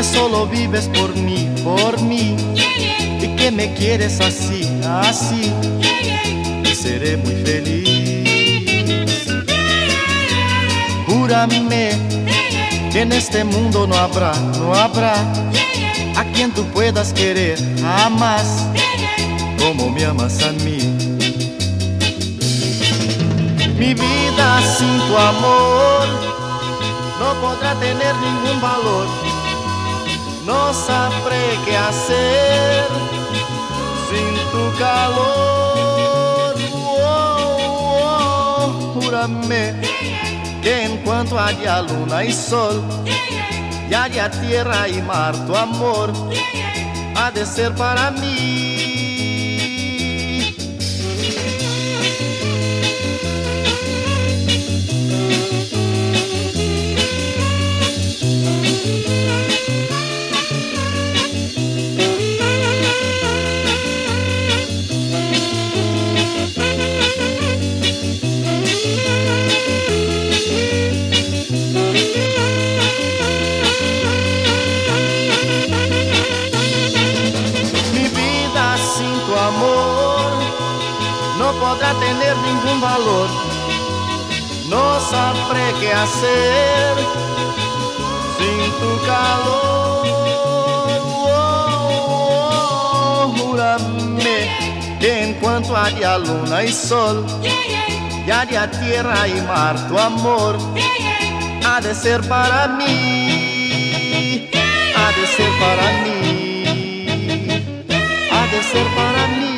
que solo vives por mí, y que me quieres así, así, y seré muy feliz. Júrame que en este mundo no habrá a quien tú puedas querer jamás como me amas a mí. Mi vida sin tu amor no podrá tener ningún valor. No sabré qué hacer sin tu calor. Júrame que en cuanto haya luna y sol y haya tierra y mar, tu amor ha de ser para mí. No podrá tener ningún valor. No sabré qué hacer sin tu calor. Júrame que en cuanto haya luna y sol y haya tierra y mar, tu amor ha de ser para mí, ha de ser para mí, ha de ser para mí.